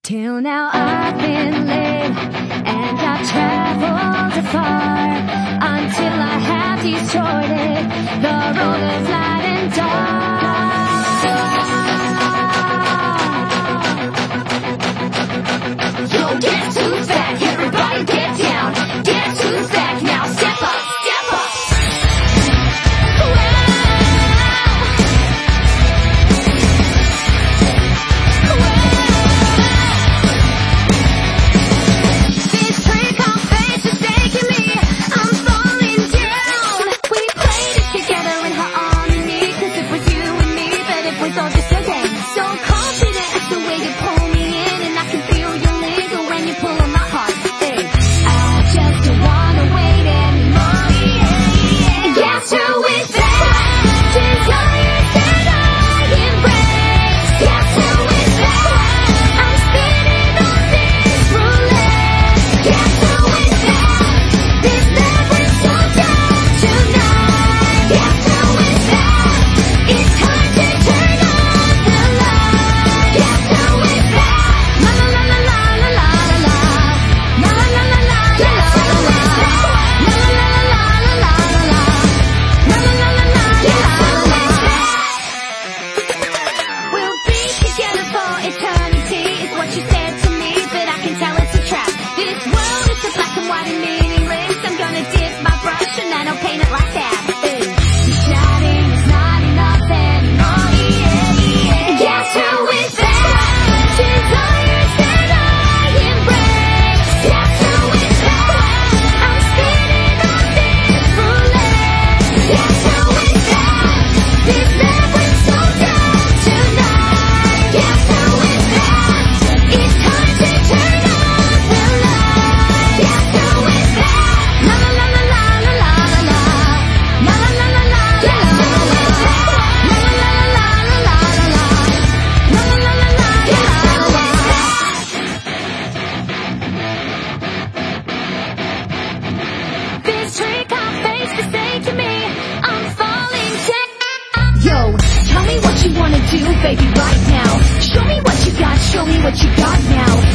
Till now I've been late, and I've traveled afar, until I have distorted the road of light and dark. Yo, guess who's back? Everybody get down. Guess who's back now? Step up, step up. Yo, tell me what you wanna do, baby, right now. Show me what you got now.